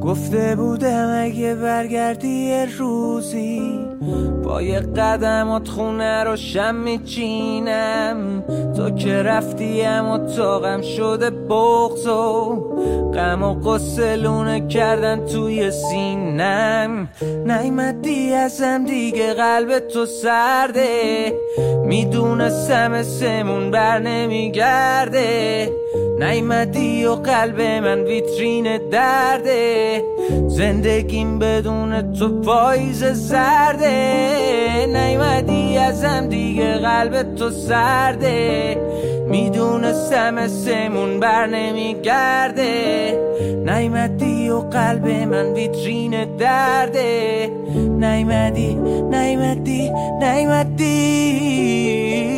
گفته بودم اگه برگردی یه روزی با یه قدمات خونه رو شم میچینم. تو که رفتی اما طاقم شده بغض و غم و غصه لونه کردن توی سینم. نیمدی ازم دیگه قلب تو سرده، میدونستم سمون بر نمیگرده. نیمدی و قلب من ویترین درده، زندگیم بدون تو پاییز زرده. نیمدی ازم دیگه قلب تو سرده، میدونستم سمون بر نمیگرده. نیمدی و قلب من ویترین درده. نیمدی نیمدی نیمدی